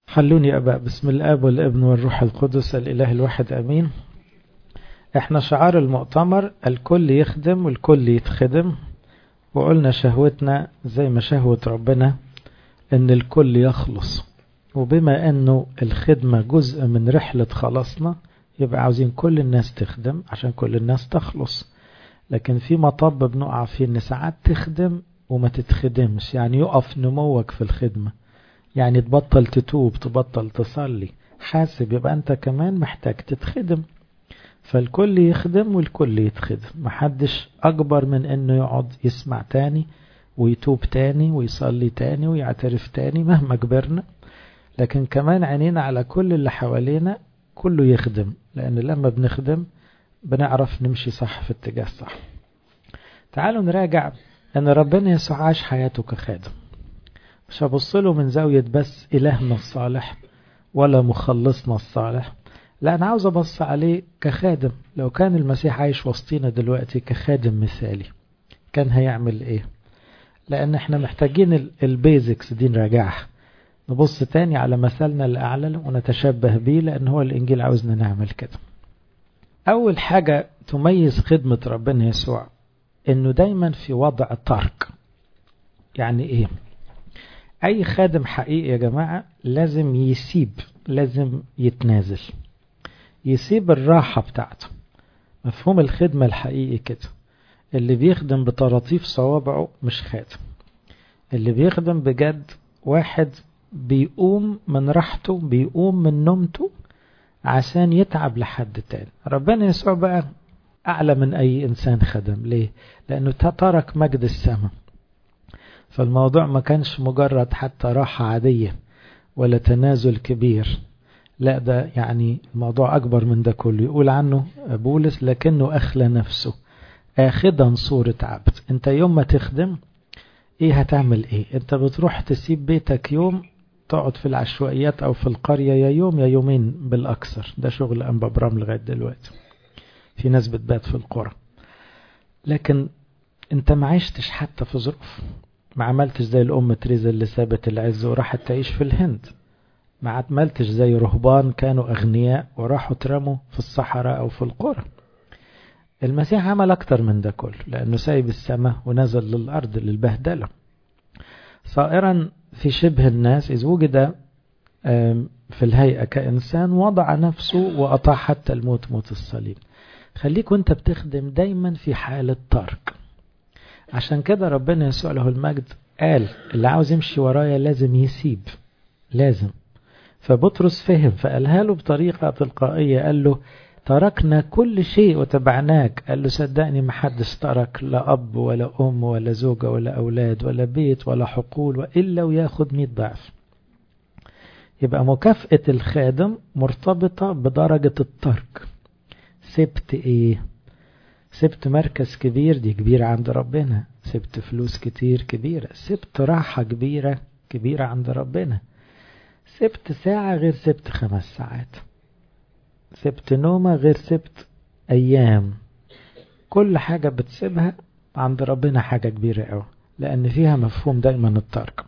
حلوني يا أباء. بسم الآب والابن والروح القدس الإله الواحد أمين. احنا شعار المؤتمر الكل يخدم والكل يتخدم، وقلنا شهوتنا زي ما شهوة ربنا ان الكل يخلص، وبما انه الخدمة جزء من رحلة خلاصنا يبقى عاوزين كل الناس تخدم عشان كل الناس تخلص. لكن في مطب بنقع فيه ان ساعات تخدم وما تتخدمش، يعني يقف نموك في الخدمة، يعني تبطل تتوب، تبطل تصلي، حاسب يبقى انت كمان محتاج تتخدم. فالكل يخدم والكل يتخدم، محدش اكبر من انه يقعد يسمع تاني ويتوب تاني ويصلي تاني ويعترف تاني مهما كبرنا. لكن كمان عينينا على كل اللي حوالينا كله يخدم، لان لما بنخدم بنعرف نمشي صح في اتجاه صح. تعالوا نراجع ان ربنا يسوع عاش حياته كخادم، مش هبص له من زاوية بس إلهنا الصالح ولا مخلصنا الصالح، لا أنا عاوز أبص عليه كخادم. لو كان المسيح عايش وسطينا دلوقتي كخادم مثالي كان هيعمل إيه؟ لأن احنا محتاجين البيزكس دي نراجعها، نبص تاني على مثلنا الأعلى ونتشبه بيه، لأن هو الإنجيل عاوزنا نعمل كده. أول حاجة تميز خدمة ربنا يسوع إنه دايما في وضع ترك. يعني إيه؟ أي خادم حقيقي يا جماعة لازم يسيب، لازم يتنازل، يسيب الراحة بتاعته. مفهوم الخدمة الحقيقي كده، اللي بيخدم بطراطيف صوابعه مش خادم. اللي بيخدم بجد واحد بيقوم من راحته، بيقوم من نومته عشان يتعب لحد تاني. ربنا يسوع بقى أعلى من أي إنسان خدم. ليه؟ لأنه ترك مجد السماء، فالموضوع ما كانش مجرد حتى راحة عادية ولا تنازل كبير، لا ده يعني الموضوع أكبر من ده كله. يقول عنه بولس لكنه أخلى نفسه آخذا صورة عبد. انت يوم ما تخدم ايه هتعمل ايه؟ انت بتروح تسيب بيتك يوم تقعد في العشوائيات او في القرية يا يوم يا يومين بالأكثر، ده شغل أنبا برام لغاية دلوقتي، في ناس بتبات في القرى. لكن انت ما عشتش حتى في ظروف، ما عملتش زي الأم تريزا اللي سابت العز وراحت تعيش في الهند، ما عملتش زي رهبان كانوا أغنياء وراحوا ترموا في الصحراء أو في القرى. المسيح عمل أكتر من ده كله، لأنه سايب السماء ونزل للأرض للبهدلة، صائرا في شبه الناس إذ وجد في الهيئة كإنسان وضع نفسه وأطاع حتى الموت، موت الصليب. خليك وانت بتخدم دايما في حالة ترك. عشان كده ربنا يسوع له المجد قال اللي عاوز يمشي ورايا لازم يسيب، لازم. فبطرس فهم فقالها له بطريقة تلقائية، قال له تركنا كل شيء وتبعناك. قال له صدقني محدش ترك لا أب ولا أم ولا زوجة ولا أولاد ولا بيت ولا حقول إلا وياخد 100 ضعف. يبقى مكافأة الخادم مرتبطة بدرجة الترك. سبت ايه؟ سبت مركز كبير، دي كبيرة عند ربنا. سبت فلوس كتير، كبيرة. سبت راحة كبيرة، كبيرة عند ربنا. سبت ساعة غير سبت 5 ساعات. سبت نومة غير سبت أيام. كل حاجة بتسيبها عند ربنا حاجة كبيرة أوي، لأن فيها مفهوم دايما الترك.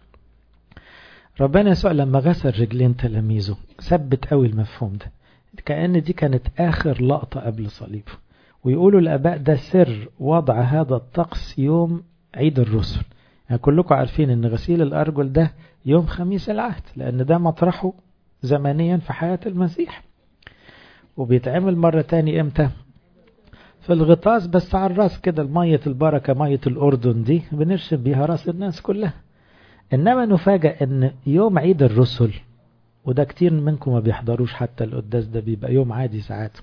ربنا يسوع لما غسل رجلين تلاميذه ثبت قوي المفهوم ده، كأن دي كانت آخر لقطة قبل صليبه. ويقولوا الآباء ده سر وضع هذا الطقس يوم عيد الرسل. يعني كلكم عارفين ان غسيل الأرجل ده يوم خميس العهد، لأن ده مطرحه زمنيا في حياة المسيح. وبيتعمل مرة تاني امتى؟ في الغطاس، بس على الراس كده، المية البركة مية الأردن دي بنرشم بيها راس الناس كلها. إنما نفاجأ ان يوم عيد الرسل، وده كتير منكم ما بيحضروش حتى القداس، ده بيبقى يوم عادي ساعات،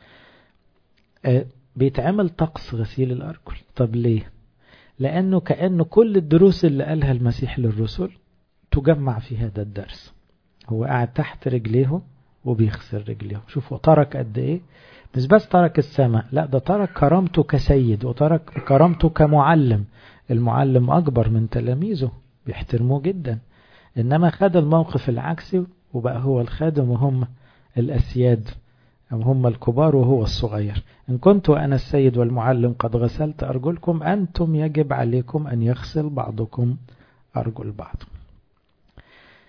بيتعمل طقس غسيل الأرجل. طب ليه؟ لأنه كأنه كل الدروس اللي قالها المسيح للرسل تجمع في هذا الدرس. هو قاعد تحت رجليه وبيغسل رجليه. شوفوا ترك قد ايه، مش بس ترك السماء، لا ده ترك كرامته كسيد وترك كرامته كمعلم. المعلم أكبر من تلاميذه، بيحترموه جدا. إنما خد الموقف العكسي وبقى هو الخادم وهم الأسياد، أم هم الكبار وهو الصغير. إن كنت أنا السيد والمعلم قد غسلت أرجلكم، أنتم يجب عليكم أن يغسل بعضكم أرجل بعض.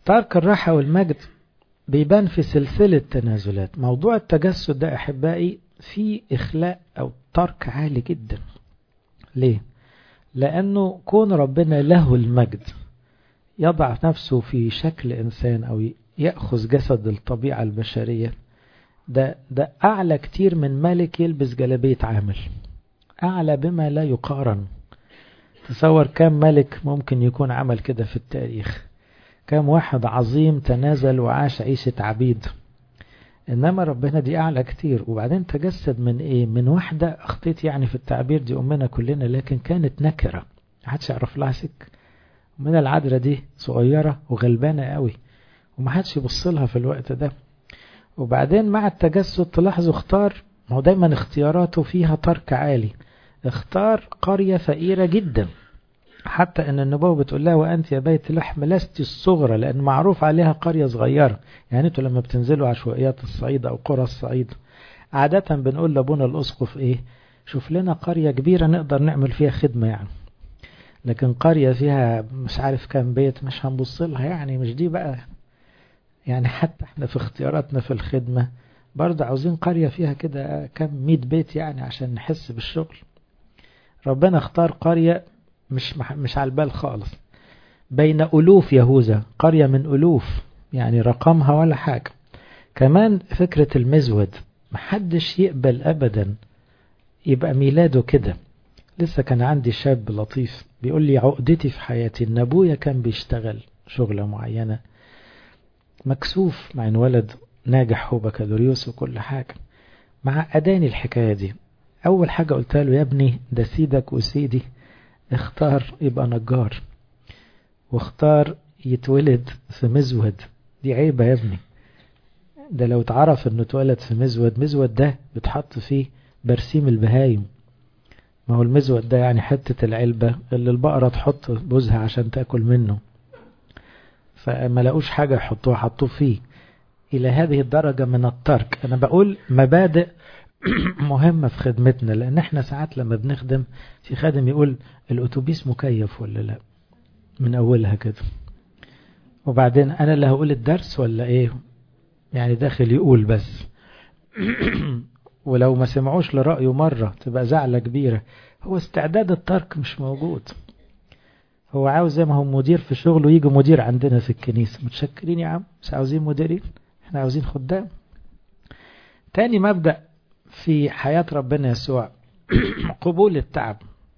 ترك الراحة والمجد بيبان في سلسلة تنازلات. موضوع التجسد ده أحبائي فيه إخلاء أو ترك عالي جدا. ليه؟ لأنه كون ربنا له المجد يضع نفسه في شكل إنسان أو يأخذ جسد الطبيعة البشرية، ده أعلى كتير من ملك يلبس جلابية عامل، أعلى بما لا يقارن. تصور كم ملك ممكن يكون عمل كده في التاريخ، كم واحد عظيم تنازل وعاش عيشة عبيد، إنما ربنا دي أعلى كتير. وبعدين تجسد من إيه؟ من واحدة أخطيت يعني في التعبير، دي أمنا كلنا، لكن كانت نكرة محدش يعرف لها سك. من العذرة دي صغيرة وغلبانة قوي ومحدش يبص لها في الوقت ده. وبعدين مع التجسد تلاحظوا اختار، ما هو دايما اختياراته فيها ترك عالي، اختار قرية فقيرة جدا، حتى ان النبوة بتقول لها وانت يا بيت لحم لست الصغرى، لان معروف عليها قرية صغيرة. يعني انتوا لما بتنزلوا عشوائيات الصعيد او قرى الصعيد عادة بنقول لابونا الاسقف ايه؟ شوف لنا قرية كبيرة نقدر نعمل فيها خدمة يعني، لكن قرية فيها مش عارف كام بيت مش هنبص لها يعني، مش دي بقى يعني. حتى احنا في اختياراتنا في الخدمة برضه عاوزين قرية فيها كده كم 100 بيت يعني عشان نحس بالشغل. ربنا اختار قرية مش على البال خالص، بين ألوف يهوذا، قرية من ألوف يعني رقمها ولا حاجة. كمان فكرة المزود، محدش يقبل أبدا يبقى ميلاده كده. لسه كان عندي شاب لطيف بيقول لي عقدتي في حياتي ان ابويا كان بيشتغل شغلة معينة مكسوف مع ان ولد ناجح هو بكالوريوس وكل حاجة، مع أداني الحكاية دي. أول حاجة قلت له يا ابني ده سيدك وسيدي اختار يبقى نجار، واختار يتولد في مزود، دي عيبة يا ابني. ده لو تعرف انه اتولد في مزود ده بتحط فيه برسيم البهايم. ما هو المزود ده يعني حتة العلبة اللي البقرة تحط بوزها عشان تأكل منه، فما لقوش حاجة يحطوه حطوه فيه. إلى هذه الدرجة من الترك. أنا بقول مبادئ مهمة في خدمتنا، لأن احنا ساعات لما بنخدم في خادم يقول الأتوبيس مكيف ولا لا من أولها كده، وبعدين أنا اللي هقول الدرس ولا إيه يعني، داخل يقول بس ولو ما سمعوش لرأيه مرة تبقى زعلة كبيرة. هو استعداد الترك مش موجود، هو عاوز زي ما هو مدير في شغله يجي مدير عندنا في الكنيسة. متشكرين يا عم، مش عاوزين مديرين، احنا عاوزين خدام. تاني مبدأ في حياة ربنا يسوع قبول التعب.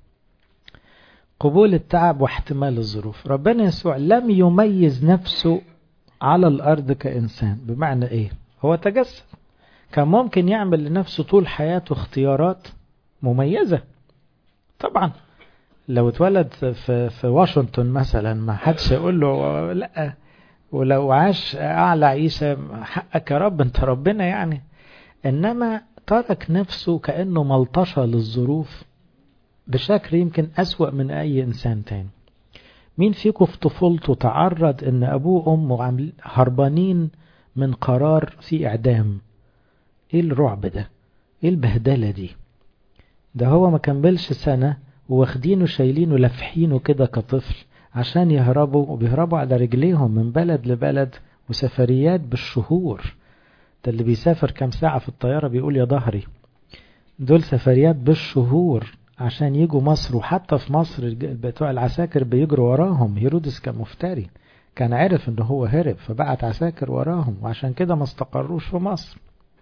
قبول التعب واحتمال الظروف. ربنا يسوع لم يميز نفسه على الأرض كإنسان. بمعنى إيه؟ هو تجسد، كان ممكن يعمل لنفسه طول حياته اختيارات مميزة. طبعا لو اتولد في واشنطن مثلا ما حدش يقول له لا، ولو عاش أعلى عيشة حقك يا رب انت ربنا يعني. إنما ترك نفسه كأنه ملطشة للظروف بشكل يمكن أسوأ من أي إنسان تاني. مين فيكم في طفولته تعرض إن أبوه وأمه هربانين من قرار في إعدام؟ إيه الرعب ده؟ إيه البهدلة دي؟ ده هو ما كملش سنة واخدينه شايلينه لفحينه كده كطفل عشان يهربوا، وبيهربوا على رجليهم من بلد لبلد وسفريات بالشهور. ده اللي بيسافر كام ساعة في الطيارة بيقول يا ظهري. دول سفريات بالشهور عشان يجوا مصر. وحتى في مصر بتوع العساكر بيجروا وراهم. هيرودس كان مفتري، كان عارف انه هو هرب فبعت عساكر وراهم، وعشان كده ما استقروش في مصر.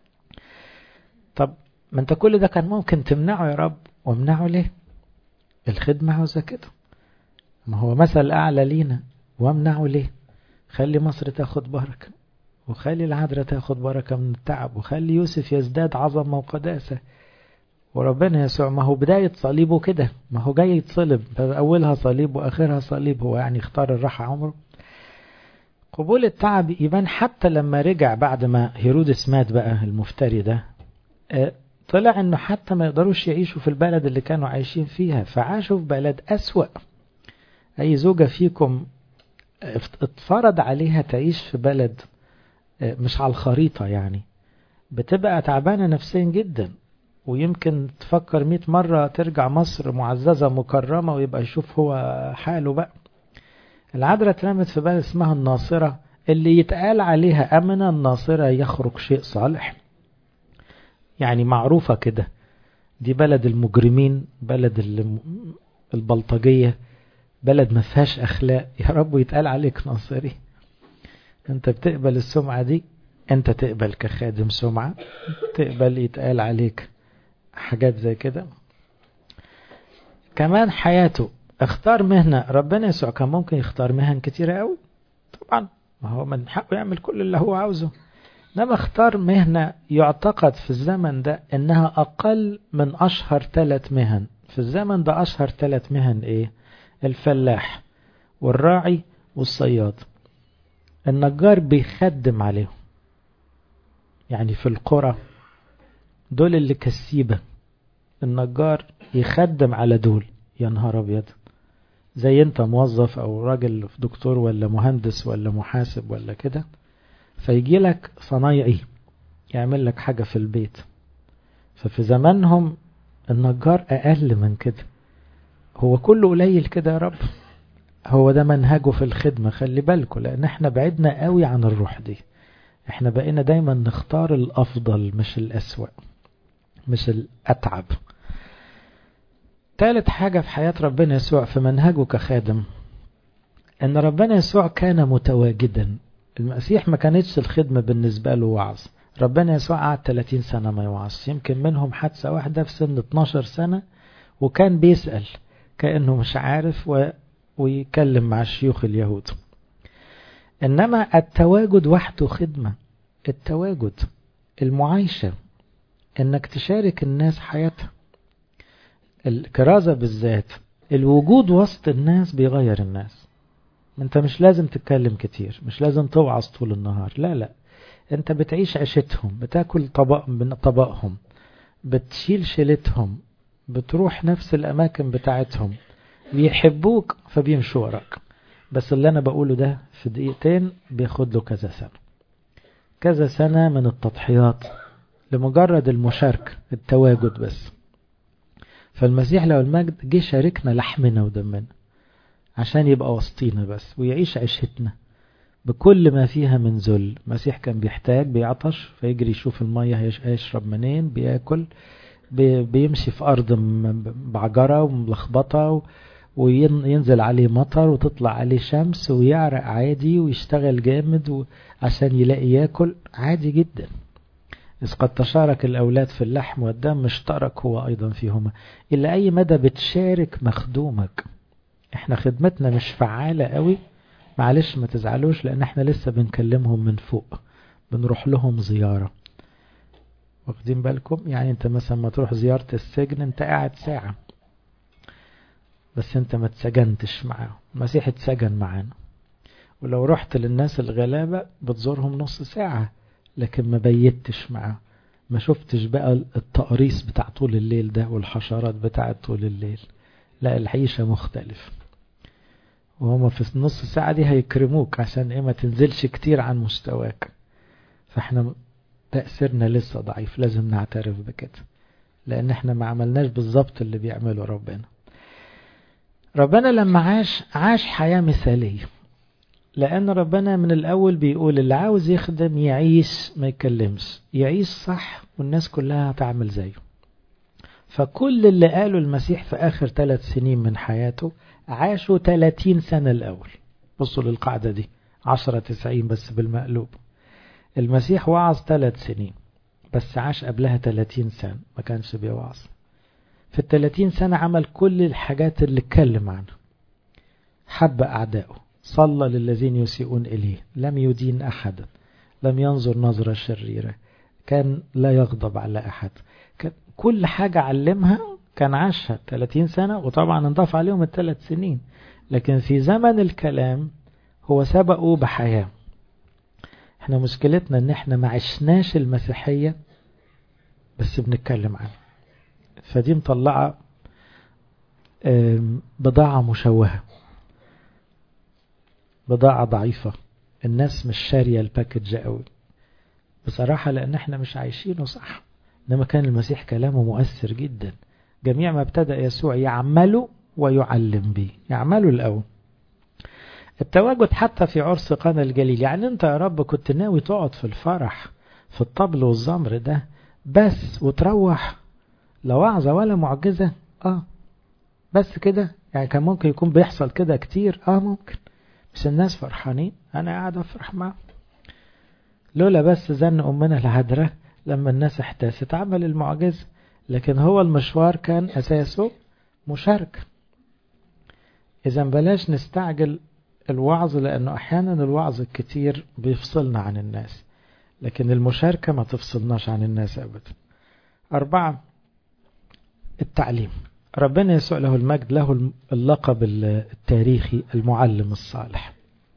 طب ما انت كل ده كان ممكن تمنعه يا رب، وامنعه ليه؟ الخدمة عاوزة كده، ما هو مثل أعلى لينا، وامنعه ليه؟ خلي مصر تاخد بركة، وخلي العذراء تاخد بركة من التعب، وخلي يوسف يزداد عظمة وقداسة. وربنا يسوع ما هو بداية صليبه كده، ما هو جاي يتصلب، أولها صليب وآخرها صليب، هو يعني اختار الراحة عمره. قبول التعب يبان حتى لما رجع بعد ما هيرودس مات بقى المفتري ده، طلع انه حتى ما يقدروش يعيشوا في البلد اللي كانوا عايشين فيها، فعاشوا في بلد أسوأ. أي زوجة فيكم اتفرض عليها تعيش في بلد مش على الخريطة يعني، بتبقى تعبانة نفسيا جدا، ويمكن تفكر 100 مرة ترجع مصر معززة مكرمة ويبقى يشوف هو حاله بقى. العذراء اترمت في بلد اسمها الناصرة، اللي يتقال عليها أمنة الناصرة يخرج شيء صالح. يعني معروفة كده، دي بلد المجرمين، بلد البلطجية، بلد ما فيهاش أخلاق، يا رب يتقال عليك ناصري. أنت بتقبل السمعة دي؟ أنت تقبل كخادم سمعة؟ تقبل يتقال عليك حاجات زي كده؟ كمان حياته اختار مهنة. ربنا يسوع كان ممكن يختار مهن كتيرة قوي طبعا، ما هو من حقه يعمل كل اللي هو عاوزه، انما اختار مهنة يعتقد في الزمن ده انها اقل من اشهر 3 مهن في الزمن ده. اشهر 3 مهن ايه؟ الفلاح والراعي والصياد. النجار بيخدم عليهم، يعني في القرى دول اللي كسيبة، النجار يخدم على دول. يا نهار ابيض، زي انت موظف او راجل دكتور ولا مهندس ولا محاسب ولا كده، فيجي لك صنايعي يعمل لك حاجة في البيت. ففي زمانهم النجار اقل من كده. هو كله قليل كده يا رب؟ هو ده منهجه في الخدمة. خلي بالكم، لان احنا بعدنا قوي عن الروح دي. احنا بقينا دايما نختار الافضل مش الاسوأ، مش الاتعب. ثالث حاجة في حياة ربنا يسوع في منهجه كخادم، ان ربنا يسوع كان متواجدا. المسيح ما كانتش الخدمة بالنسبة له وعظ. ربنا يسوع قعد 30 سنة ما يوعظ، يمكن منهم حادثة واحدة في سن 12 سنة، وكان بيسأل كأنه مش عارف ويكلم مع الشيوخ اليهود. إنما التواجد وحده خدمة. التواجد، المعايشة، إنك تشارك الناس حياتها. الكرازة بالذات، الوجود وسط الناس بيغير الناس. انت مش لازم تتكلم كتير، مش لازم توعظ طول النهار، لا لا، انت بتعيش عيشتهم، بتاكل طبق من طبقهم، بتشيل شيلتهم، بتروح نفس الاماكن بتاعتهم، بيحبوك فبيمشوا وراك. بس اللي انا بقوله ده في دقيقتين بياخد له كذا سنة، كذا سنة من التضحيات لمجرد المشاركة، التواجد بس. فالمسيح لو المجد جه شاركنا لحمنا ودمنا عشان يبقى وسطينا بس ويعيش عيشتنا بكل ما فيها من ذل. المسيح كان بيحتاج، بيعطش فيجري يشوف المية هيشرب منين، بياكل، بيمشي في أرض بعجرة وملخبطة وينزل عليه مطر وتطلع عليه شمس ويعرق عادي ويشتغل جامد عشان يلاقي ياكل عادي جدا. إذ قد تشارك الأولاد في اللحم والدم اشترك هو أيضا فيهما. إلى أي مدى بتشارك مخدومك؟ احنا خدمتنا مش فعالة قوي، معلش ما تزعلوش، لأن احنا لسه بنكلمهم من فوق، بنروح لهم زيارة. واخدين بالكم؟ يعني انت مثلا ما تروح زيارة السجن انت قاعد ساعة بس انت ما تسجنتش معاهم. المسيح اتسجن معانا. ولو رحت للناس الغلابة بتزورهم نص ساعة لكن ما بيتش معاهم، ما شفتش بقى التقريص بتاع طول الليل ده والحشرات بتاع طول الليل. لا، العيشة مختلف. وهم في النص ساعة دي هيكرموك عشان ايه؟ ما تنزلش كتير عن مستواك. فاحنا تأثيرنا لسه ضعيف، لازم نعترف بكده، لان احنا ما عملناش بالظبط اللي بيعمله ربنا. ربنا لما عاش حياة مثالية، لأن ربنا من الأول بيقول اللي عاوز يخدم يعيش ما يتكلمش، يعيش صح والناس كلها هتعمل زيه. فكل اللي قاله المسيح في آخر 3 سنين من حياته عاشوا 30 سنة الأول. بصوا للقاعدة دي، 10-90 بس بالمقلوب. المسيح وعظ 3 سنين بس عاش قبلها 30 سنة ما كانش بيوعظ. في 30 سنة عمل كل الحاجات اللي اتكلم عنها. حب أعدائه، صلى للذين يسيئون إليه، لم يدين أحدا، لم ينظر نظرة شريرة، كان لا يغضب على أحد. كل حاجة علمها كان عاشها 30 سنة، وطبعا انضاف عليهم 3 سنين. لكن في زمن الكلام هو سبقه بحياة. احنا مشكلتنا ان احنا ما عشناش المسيحية بس بنتكلم عنها، فدي مطلعة بضاعة مشوهة، بضاعة ضعيفة. الناس مش شارية الباكج قوي بصراحة، لأن احنا مش عايشينه صح. إنما كان المسيح كلامه مؤثر جدا. جميع ما ابتدأ يسوع يعمله ويعلم به. يعمله الأول. التواجد حتى في عرس قانا الجليل، يعني انت يا رب كنت ناوي تقعد في الفرح في الطبل والزمر ده بس وتروح، لا وعظة ولا معجزة؟ بس كده يعني. كان ممكن يكون بيحصل كده كتير، ممكن، بس الناس فرحانين، انا قاعد افرح معهم. لولا بس زن امنا العذراء لما الناس احتاست عمل المعجزة، لكن هو المشوار كان اساسه مشاركة. اذا بلاش نستعجل الوعظ، لانه احيانا الوعظ الكتير بيفصلنا عن الناس، لكن المشاركة ما تفصلناش عن الناس ابدا. 4، التعليم. ربنا يسوع له المجد له اللقب التاريخي المعلم الصالح،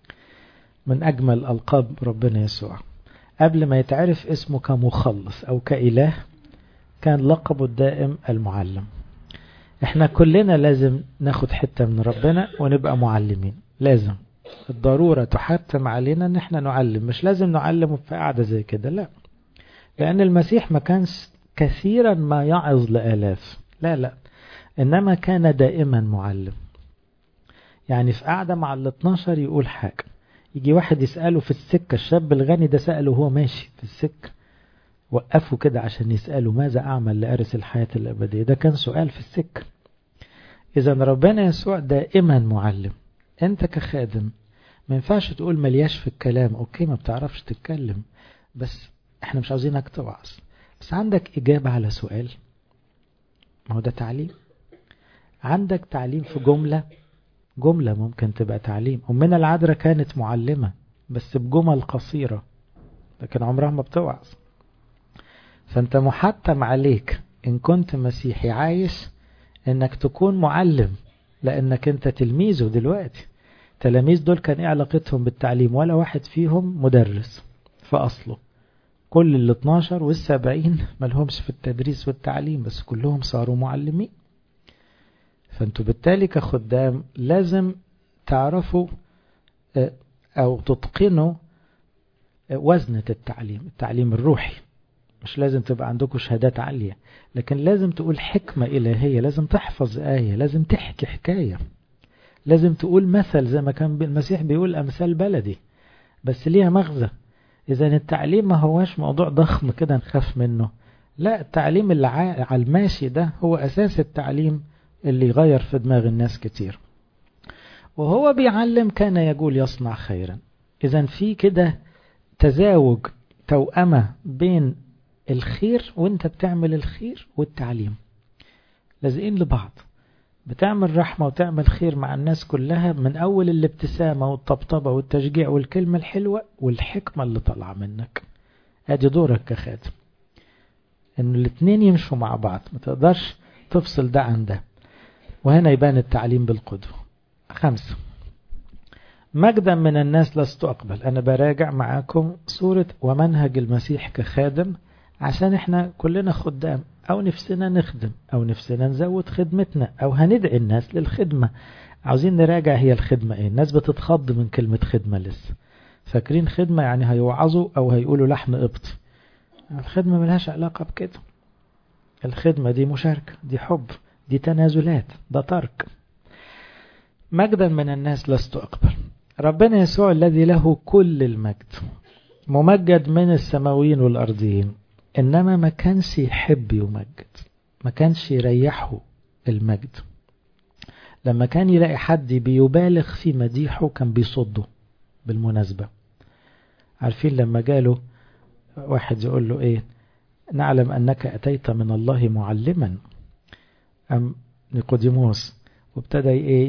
من أجمل ألقاب ربنا يسوع. قبل ما يتعرف اسمه كمخلص أو كإله كان لقبه الدائم المعلم. احنا كلنا لازم ناخد حتة من ربنا ونبقى معلمين، لازم، الضرورة تحتم علينا ان احنا نعلم. مش لازم نعلم في قاعدة زي كده، لا، لأن المسيح ما كانش كثيرا ما يعظ لآلاف، لا، إنما كان دائما معلم. يعني في قاعدة مع 12 يقول حاجة، يجي واحد يسأله في السكة، الشاب الغني ده سأله وهو ماشي في السكة، وقفوا كده عشان يسأله ماذا أعمل لأرث الحياة الأبدية. ده كان سؤال في السكة. إذا ربنا يسوع دائما معلم. أنت كخادم ما ينفعش تقول ملياش في الكلام، أوكي، ما بتعرفش تتكلم، بس احنا مش عاوزينك توعظ، بس عندك إجابة على سؤال، ما هو ده تعليم. عندك تعليم في جملة ممكن تبقى تعليم. أمنا العذراء كانت معلمة بس بجمل قصيرة، لكن عمرها ما بتوعظ. فأنت محتم عليك إن كنت مسيحي عايش إنك تكون معلم، لأنك أنت تلميذه دلوقتي. تلاميذ دول كان إيه علاقتهم بالتعليم؟ ولا واحد فيهم مدرس في أصله. كل 12 وال70 ملهمش في التدريس والتعليم، بس كلهم صاروا معلمين. فأنتوا بالتالي كخدام لازم تعرفوا أو تتقنوا وزنة التعليم الروحي. مش لازم تبقى عندكم شهادات عالية، لكن لازم تقول حكمة إلهية، لازم تحفظ آية، لازم تحكي حكاية، لازم تقول مثل زي ما كان المسيح بيقول أمثال بلدي بس ليها مغزى. إذا التعليم ما هواش موضوع ضخم كده نخاف منه، لا، التعليم اللي على الماشي ده هو أساس التعليم اللي يغير في دماغ الناس كتير. وهو بيعلم كان يقول يصنع خيرا. إذا في كده تزاوج، توأمة بين الخير وانت بتعمل الخير والتعليم، لازقين لبعض. بتعمل رحمة وتعمل خير مع الناس كلها، من أول الابتسامة والطبطبة والتشجيع والكلمة الحلوة والحكمة اللي طلع منك. ادي دورك كخادم، ان الاتنين يمشوا مع بعض، ما تقدرش تفصل ده عن ده. وهنا يبان التعليم بالقدوة. 5، مجدا من الناس لست أقبل. أنا براجع معاكم صورة ومنهج المسيح كخادم، عشان احنا كلنا خدام، أو نفسنا نخدم، أو نفسنا نزود خدمتنا، أو هندعي الناس للخدمة. عاوزين نراجع هي الخدمة ايه. الناس بتتخض من كلمة خدمة لسه، فاكرين خدمة يعني هيوعظوا أو هيقولوا لحن قبطي. الخدمة ملهاش علاقة بكده. الخدمة دي مشاركة، دي حب، دي تنازلات، ده ترك. مجدا من الناس لست أقبل. ربنا يسوع الذي له كل المجد ممجد من السماويين والأرضيين، إنما ما كانش يحب يمجد، ما كانش يريحه المجد. لما كان يلاقي حد بيبالغ في مديحه كان بيصده. بالمناسبة عارفين لما جاله واحد يقول له ايه، نعلم أنك أتيت من الله معلما، أم نيقوديموس، وابتدى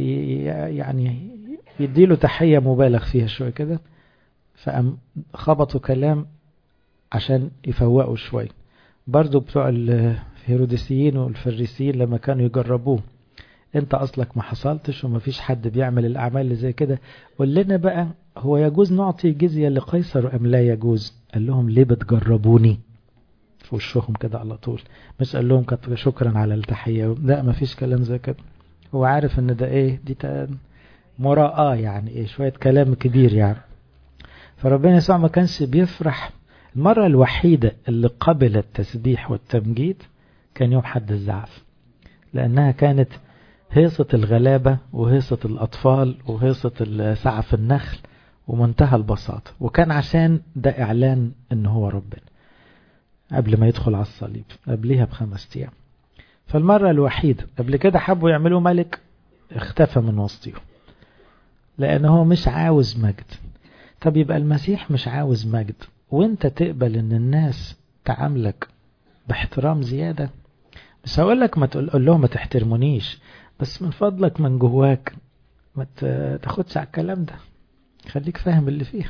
يعني يديله تحية مبالغ فيها شوية كده، فأم خبطوا كلام عشان يفوقوا شوية. برضو بتوع الهيروديسيين والفريسيين لما كانوا يجربوه، انت اصلك ما حصلتش وما فيش حد بيعمل الاعمال اللي زي كده، قول لنا بقى هو يجوز نعطي جزية لقيصر ام لا يجوز؟ قال لهم ليه بتجربوني؟ في وشهم كده على طول، مش قال لهم شكرا على التحية، لا، ما فيش كلام زي كده. هو عارف ان ده ايه، دي مراءة، يعني ايه، شوية كلام كبير يعني. فربنا يسوع ما كانش بيفرح. المرة الوحيدة اللي قبل التسبيح والتمجيد كان يوم حد الزعف، لأنها كانت هيصة الغلابة وهيصة الأطفال وهيصة سعف النخل ومنتهى البساطة. وكان عشان ده إعلان إن هو ربنا قبل ما يدخل على الصليب، قبلها ب5 أيام. فالمرة الوحيدة قبل كده حبوا يعملوا ملك، اختفى من وسطهم لأنه هو مش عاوز مجد. طب يبقى المسيح مش عاوز مجد وانت تقبل ان الناس تعاملك باحترام زيادة؟ بس هقول لك ما تقول لهم ما تحترمونيش، بس من فضلك من جواك ما تاخدش على الكلام ده، خليك فاهم اللي فيها.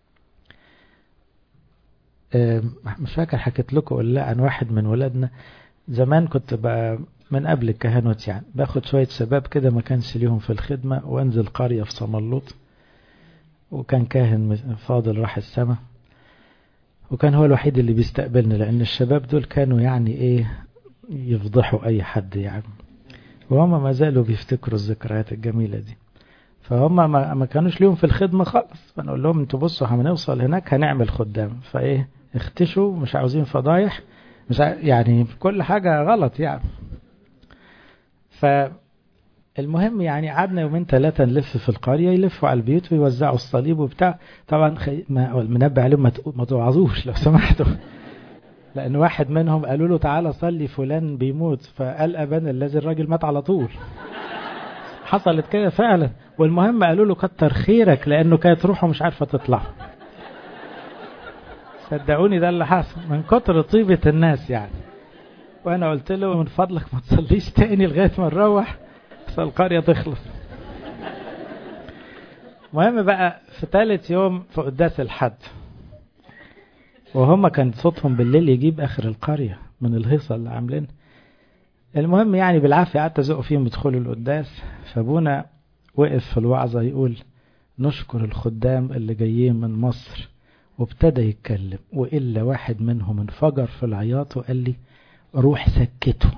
مش فاكر حكيت لكم ولا لا عن واحد من ولادنا زمان، كنت بقى من قبل الكهنوت يعني باخد شوية شباب كده ما كانش ليهم في الخدمة وانزل قرية في صملوط، وكان كاهن فاضل راح السما، وكان هو الوحيد اللي بيستقبلني لأن الشباب دول كانوا يعني ايه يفضحوا اي حد يعني، وهم ما زالوا بيفتكروا الذكريات الجميلة دي. فهم ما كانوش ليهم في الخدمة خالص، فنقول لهم انتوا بصوا هنوصل هناك هنعمل خدام، فايه اختشوا مش عاوزين فضايح، مش يعني كل حاجة غلط يعني. فالمهم يعني قعدنا 2-3 نلف في القرية، يلفوا على البيوت ويوزعوا الصليب وبتاع. طبعا المنبه عليهم ما توعظوش لو سمحتوا، لأن واحد منهم قالوا له تعالى صلي فلان بيموت، فقال أبانا الذي الراجل مات على طول. حصلت كده فعلا. والمهم قالوا له كتر خيرك لأنه كانت روحه مش عارفة تطلع. صدقوني ده اللي حصل من كتر طيبة الناس يعني. وأنا قلت له من فضلك ما تصليش تاني لغاية ما نروح بس القرية تخلص. مهم بقى في 3 يوم في قداس الحد، وهم كان صوتهم بالليل يجيب آخر القرية من الهيصة اللي عاملين. المهم يعني بالعافية قعدت أزق فيهم يدخلوا القداس، فابونا وقف في الوعظة يقول نشكر الخدام اللي جايين من مصر، وابتدى يتكلم وإلا واحد منهم انفجر في العياط وقال لي روح سكته.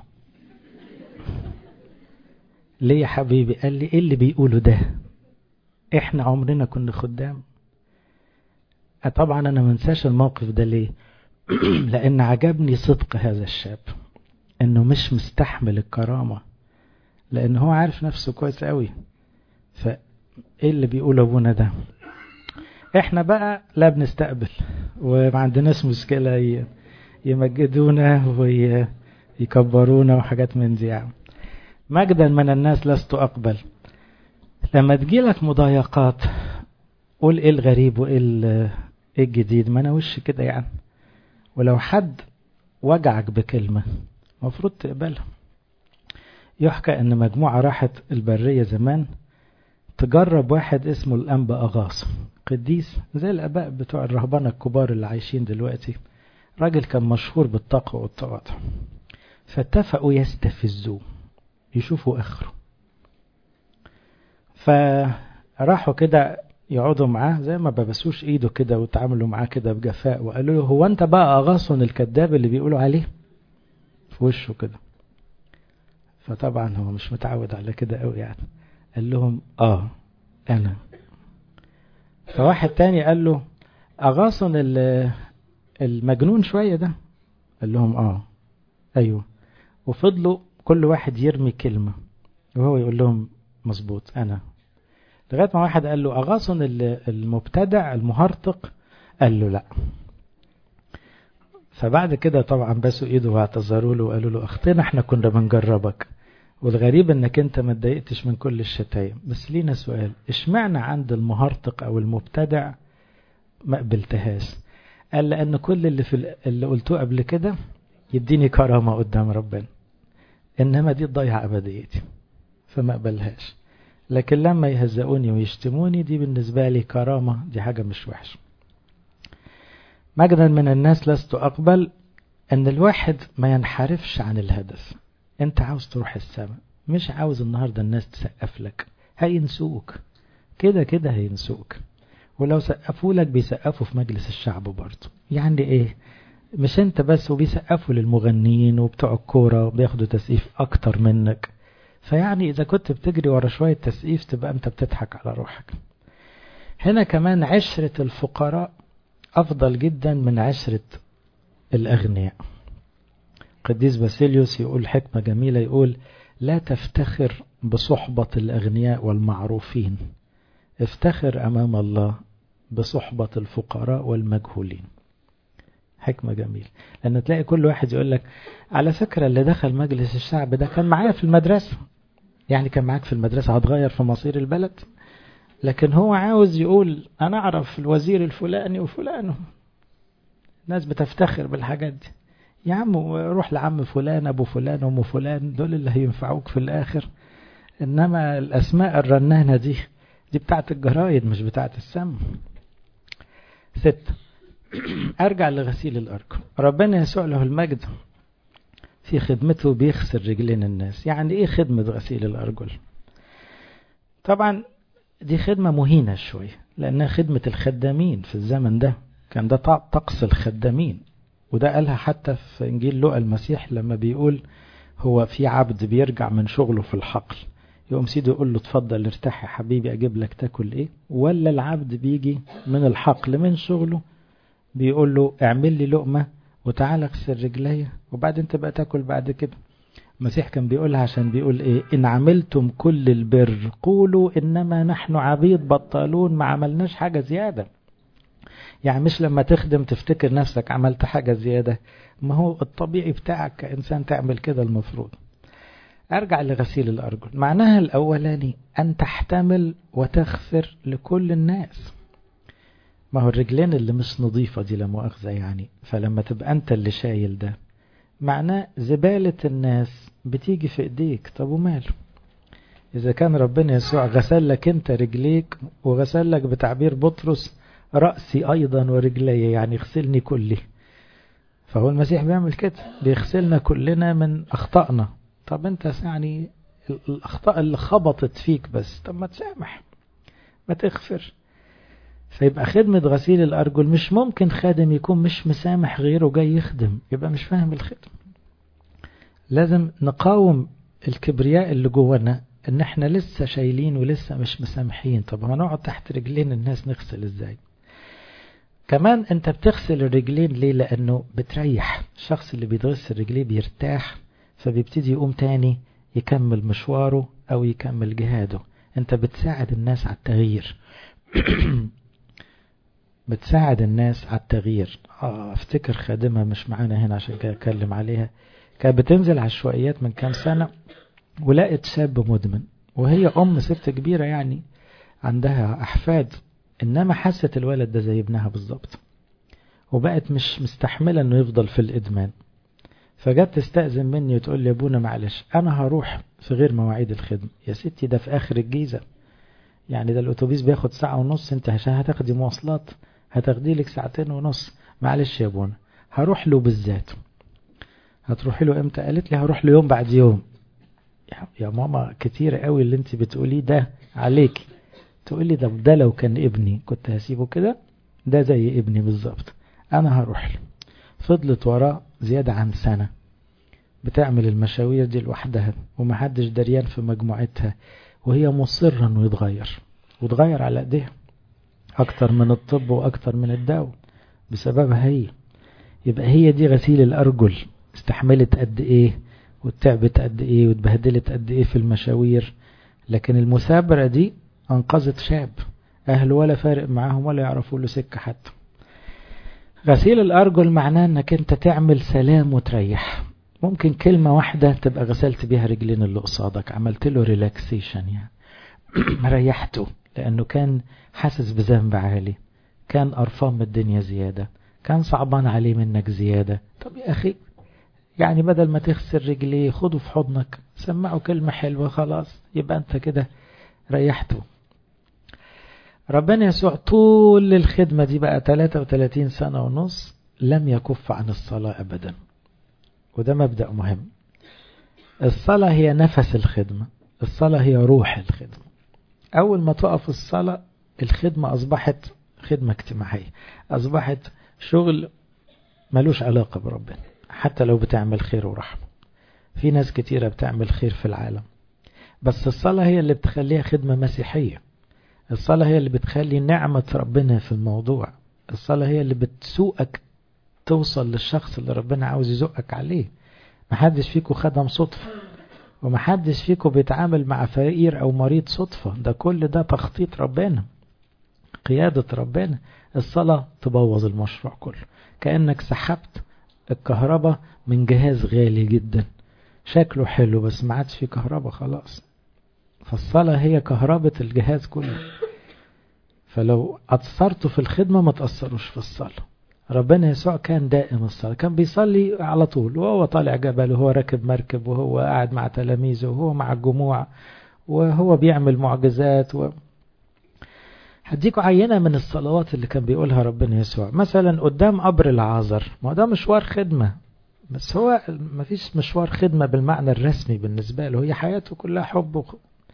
ليه يا حبيبي؟ قال لي ايه اللي بيقوله ده؟ احنا عمرنا كنا خدام. طبعا انا منساش الموقف ده. ليه؟ لان عجبني صدق هذا الشاب، انه مش مستحمل الكرامة، لان هو عارف نفسه كويس قوي. فايه اللي بيقوله ابونا ده؟ احنا بقى لا بنستقبل وما عندناش مشكلة يمجدونا ويكبرونا وحاجات من دي يعني. مجدا من الناس لست أقبل. لما تجيلك مضايقات قول ايه الغريب وايه الجديد، ما انا وش كده يعني. ولو حد وجعك بكلمة مفروض تقبلها. يحكى ان مجموعة راحت البرية زمان تجرب واحد اسمه الأنبا أغاص، قديس زي الآباء بتوع الرهبانة الكبار اللي عايشين دلوقتي. راجل كان مشهور بالتقوى والتواضع، فاتفقوا يستفزوه يشوفوا آخره. فراحوا كده يقعدوا معاه زي ما ببسوش ايده كده وتعاملوا معاه كده بجفاء، وقالوا له هو انت بقى أغاصن الكذاب اللي بيقولوا عليه؟ في وشه كده. فطبعا هو مش متعود على كده قوي يعني، قال لهم انا. فواحد تاني قال له أغاصن المجنون شوية ده؟ قال لهم ايوه. وفضلوا كل واحد يرمي كلمة وهو يقول لهم مظبوط انا، لغاية ما واحد قال له أغاصن المبتدع المهرطق؟ قال له لا. فبعد كده طبعا بسوا ايده واعتذروا له وقالوا له اختنا احنا كنا بنجربك، والغريب انك انت ما اتضايقتش من كل الشتايم، بس لينا سؤال، اشمعنى عند المهرطق او المبتدع ما قبلتهاش؟ قال لان كل اللي قلتوه قبل كده يديني كرامة قدام ربنا، انما دي تضيع ابديتي فما قبلهاش. لكن لما يهزقوني ويشتموني دي بالنسبة لي كرامة، دي حاجة مش وحش. مجدا من الناس لست أقبل، ان الواحد ما ينحرفش عن الهدف. انت عاوز تروح السماء، مش عاوز النهاردة الناس تسقف لك، هينسوك كده كده هينسوك. ولو سقفوا لك بيسقفوا في مجلس الشعب برضه، يعني ايه؟ مش انت بس، وبيسقفوا للمغنيين وبتوع الكورة وبياخدوا تسقيف اكتر منك. فيعني اذا كنت بتجري ورا شوية تسقيف تبقى انت بتضحك على روحك. هنا كمان عشرة الفقراء افضل جدا من عشرة الاغنياء. قديس باسيليوس يقول حكمة جميلة، يقول لا تفتخر بصحبة الأغنياء والمعروفين، افتخر أمام الله بصحبة الفقراء والمجهولين. حكمة جميلة، لأن تلاقي كل واحد يقول لك على فكرة اللي دخل مجلس الشعب ده كان معايا في المدرسة، يعني كان معاك في المدرسة هتغير في مصير البلد؟ لكن هو عاوز يقول أنا أعرف الوزير الفلاني وفلانه. الناس بتفتخر بالحاجات دي. يا عم روح لعم فلان أبو فلان أم فلان، دول اللي هينفعوك في الآخر. إنما الأسماء الرنانة دي بتاعت الجرايد مش بتاعت السم. 6. أرجع لغسيل الأرجل. ربنا يسوع له المجد في خدمته بيغسل رجلين الناس. يعني إيه خدمة غسيل الأرجل؟ طبعا دي خدمة مهينة شوية، لأنها خدمة الخدامين في الزمن ده، كان ده طقس الخدامين. وده قالها حتى في إنجيل لوقا المسيح لما بيقول هو في عبد بيرجع من شغله في الحقل، يقوم سيده يقول له اتفضل ارتاح يا حبيبي أجيب لك تاكل إيه؟ ولا العبد بيجي من الحقل من شغله بيقول له اعمل لي لقمة وتعالى اغسل رجلي وبعدين تبقى تاكل بعد كده. المسيح كان بيقولها عشان بيقول ايه؟ ان عملتم كل البر قولوا انما نحن عبيد بطالون، ما عملناش حاجة زيادة. يعني مش لما تخدم تفتكر نفسك عملت حاجة زيادة، ما هو الطبيعي بتاعك كإنسان تعمل كده المفروض. ارجع لغسيل الأرجل. معناها الأولاني أن تحتمل وتغفر لكل الناس. ما هو الرجلين اللي مش نظيفة دي لا مؤاخذة يعني، فلما تبقى أنت اللي شايل ده معناه زبالة الناس بتيجي في ايديك. طب وماله؟ إذا كان ربنا يسوع غسل لك أنت رجليك وغسل لك بتعبير بطرس رأسي أيضا ورجلي، يعني اغسلني كلي. فهو المسيح بيعمل كده، بيغسلنا كلنا من أخطائنا. طب أنت يعني الأخطاء اللي خبطت فيك بس، طب ما تسامح ما تغفر. فيبقى خدمة غسيل الأرجل مش ممكن خادم يكون مش مسامح غيره جاي يخدم، يبقى مش فاهم الخدمة. لازم نقاوم الكبرياء اللي جوانا ان احنا لسه شايلين ولسه مش مسامحين. طب هنقعد تحت رجلين الناس نغسل ازاي؟ كمان انت بتغسل الرجلين ليه؟ لانه بتريح الشخص اللي بيتغسل رجليه، بيرتاح فبيبتدي يقوم تاني يكمل مشواره او يكمل جهاده. انت بتساعد الناس على التغيير. بتساعد الناس على التغيير. افتكر خادمة مش معانا هنا عشان كده اتكلم عليها، كانت بتنزل عشوائيات من كام سنة ولقت شاب مدمن، وهي ست كبيرة يعني عندها أحفاد، إنما حست الولد ده زي ابنها بالظبط، وبقت مش مستحملة إنه يفضل في الإدمان. فجت تستأذن مني وتقول لي يا ابونا معلش أنا هروح في غير مواعيد الخدمة. يا ستي ده في آخر الجيزة، يعني ده الأتوبيس بياخد 1.5 ساعة، انت عشان هتاخدي مواصلات هتاخدي لك 2.5 ساعة. معلش يا ابونا هروح له بالذات. هتروحي له امتى؟ قالت لي هروح له يوم بعد يوم. يا ماما كتير قوي اللي انت بتقوليه ده عليك. تقولي ده لو كان ابني كنت هسيبه كده، ده زي ابني بالظبط، انا هروح له. فضلت وراه زيادة عن سنة بتعمل المشاوير دي لوحدها ومحدش دريان في مجموعتها، وهي مصرة انه يتغير، وتغير على ايديها اكتر من الطب واكتر من الدواء بسببها هي. يبقى هي دي غسيل الارجل. استحملت قد ايه وتعبت قد ايه واتبهدلت قد ايه في المشاوير، لكن المثابرة دي انقذت شاب اهله ولا فارق معاهم ولا يعرفوا له سكة حتى. غسيل الارجل معناه انك انت تعمل سلام وتريح. ممكن كلمة واحدة تبقى غسلت بيها رجلين اللي قصادك، عملت له ريلاكسيشن يعني ريحته، لانه كان حاسس بذنب عالي، كان قرفان من الدنيا زيادة، كان صعبان عليه منك زيادة. طب يا اخي يعني بدل ما تغسل رجليه خده في حضنك سمعه كلمة حلوة خلاص، يبقى انت كده ريحته. ربنا يسوع طول الخدمة دي بقى 33 سنة ونص لم يكف عن الصلاة أبدا، وده مبدأ مهم. الصلاة هي نفس الخدمة، الصلاة هي روح الخدمة. أول ما تقف الصلاة الخدمة أصبحت خدمة اجتماعية، أصبحت شغل ملوش علاقة بربنا. حتى لو بتعمل خير ورحمة، في ناس كتيرة بتعمل خير في العالم، بس الصلاة هي اللي بتخليها خدمة مسيحية. الصلاة هي اللي بتخلي نعمة ربنا في الموضوع. الصلاة هي اللي بتسوقك توصل للشخص اللي ربنا عاوز يزقك عليه. محدش فيكم خدم صدفة، ومحدش فيكم بيتعامل مع فقير أو مريض صدفة، ده كل ده تخطيط ربنا، قيادة ربنا. الصلاة تبوظ المشروع كله، كأنك سحبت الكهرباء من جهاز غالي جدا شكله حلو بس ما عادش فيه كهرباء خلاص. فالصلاة هي كهرباء الجهاز كله. فلو أثرتوا في الخدمة ما تأثروش في الصلاة. ربنا يسوع كان دائم الصلاة، كان بيصلي على طول، وهو طالع جبل، وهو راكب مركب، وهو قاعد مع تلاميذه، وهو مع الجموع، وهو بيعمل معجزات. هديكوا عينة من الصلوات اللي كان بيقولها ربنا يسوع، مثلا قدام قبر العازر. ما ده مشوار خدمة، بس هو ما فيش مشوار خدمة بالمعنى الرسمي بالنسبة له، هي حياته كلها حب.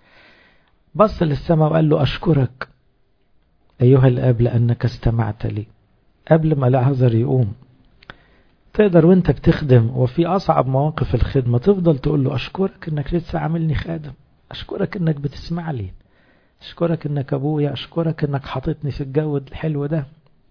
بص للسماء وقال له أشكرك أيها الآب لأنك استمعت لي. قبل ما العازر يقوم تقدر وانت بتخدم وفي أصعب مواقف الخدمة تفضل تقول له أشكرك انك لسه عاملني خادم، أشكرك انك بتسمع لي، أشكرك انك أبويا، أشكرك انك حاططني في الجو الحلو ده،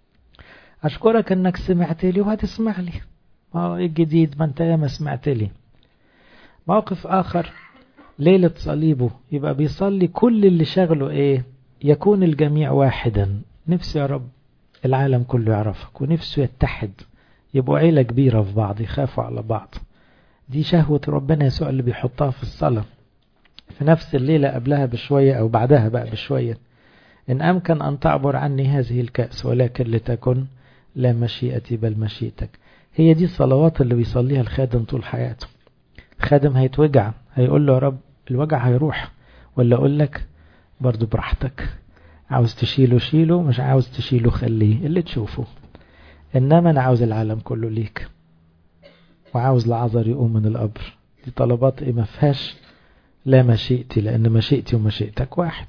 أشكرك انك سمعت لي وهتسمع لي. ايه الجديد؟ ما انت ياما سمعت لي. موقف آخر ليلة صليبه، يبقى بيصلي كل اللي شغله ايه؟ يكون الجميع واحدا. نفسي يا رب العالم كله يعرفك، ونفسه يتحد، يبقوا عيلة كبيرة في بعض، يخافوا على بعض. دي شهوة ربنا يسوع اللي بيحطها في الصلاة. في نفس الليلة قبلها بشوية أو بعدها بقى بشوية، إن أمكن أن تعبر عني هذه الكأس ولكن لتكن لا مشيئتي بل مشيئتك. هي دي الصلوات اللي بيصليها الخادم طول حياته. خادم هيتوجع، هيقول له يا رب الوجع هيروح، ولا أقول لك برضو براحتك، عاوز تشيله شيله، مش عاوز تشيله خليه اللي تشوفه، إنما أنا عاوز العالم كله ليك، وعاوز العذر يقوم من القبر. دي طلبات ما فيهاش لا مشيئتي، لأن مشيئتي ومشيئتك واحد.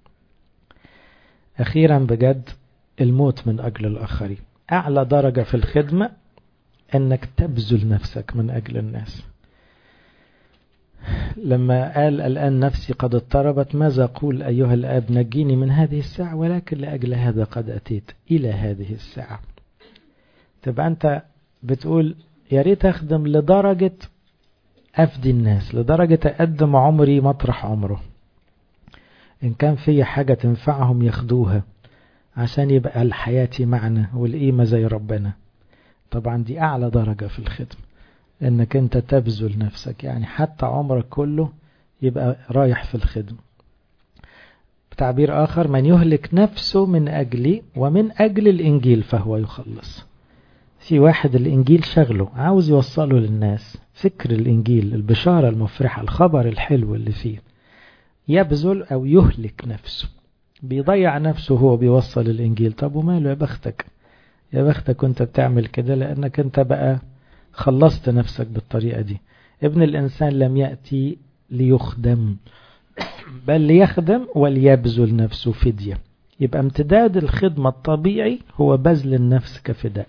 أخيرا بجد، الموت من أجل الآخرين. أعلى درجة في الخدمة أنك تبذل نفسك من أجل الناس. لما قال الآن نفسي قد اضطربت، ماذا أقول أيها الآب؟ نجيني من هذه الساعة، ولكن لأجل هذا قد أتيت إلى هذه الساعة. تبقى أنت بتقول يا ريت أخدم لدرجة أفدي الناس، لدرجة أقدم عمري مطرح عمره، إن كان في حاجة تنفعهم ياخدوها عشان يبقى الحياة معنى والقيمة زي ربنا. طبعا دي أعلى درجة في الخدمة، إنك أنت تبذل نفسك، يعني حتى عمرك كله يبقى رايح في الخدمة. بتعبير آخر، من يهلك نفسه من أجلي ومن أجل الإنجيل فهو يخلص. في واحد الإنجيل شغله، عاوز يوصله للناس، فكر الإنجيل، البشارة المفرحة، الخبر الحلو اللي فيه، يبذل أو يهلك نفسه، بيضيع نفسه هو بيوصل الإنجيل. طب وماله؟ يا بختك، يا بختك كنت بتعمل كده، لأنك أنت بقى خلصت نفسك بالطريقة دي. ابن الإنسان لم يأتي ليخدم بل ليخدم وليبذل نفسه فدية. يبقى امتداد الخدمة الطبيعي هو بذل النفس كفداء،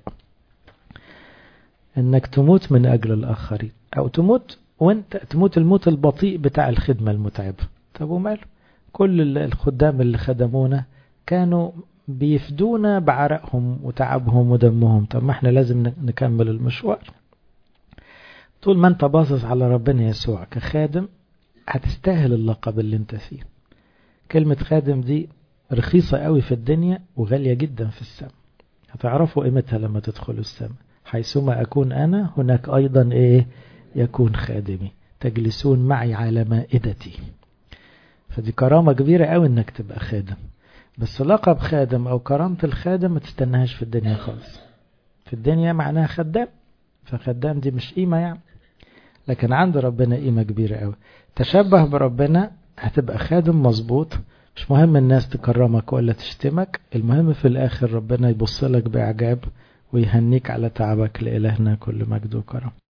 انك تموت من اجل الاخرين، او تموت وانت تموت الموت البطيء بتاع الخدمة المتعبة. طب وماله؟ كل الخدام اللي خدمونا كانوا بيفدونا بعرقهم وتعبهم ودمهم. طب ما احنا لازم نكمل المشوار. طول ما انت باصص على ربنا يسوع كخادم هتستاهل اللقب اللي انت فيه. كلمة خادم دي رخيصة قوي في الدنيا وغالية جدا في السماء. هتعرفوا قيمتها لما تدخلوا السماء. حيثما أكون أنا هناك أيضا يكون خادمي، تجلسون معي على مائدتي. فدي كرامة كبيرة قوي انك تبقى خادم. بس لقب خادم او كرامة الخادم ما تستناهاش في الدنيا خالص. في الدنيا معناها خدام، فخدام دي مش قيمة يعني، لكن عند ربنا قيمة كبيرة قوي. تشبه بربنا هتبقى خادم مظبوط. مش مهم الناس تكرمك ولا تشتمك، المهم في الآخر ربنا يبص لك بإعجاب ويهنيك على تعبك. لإلهنا كل مجد وكرم.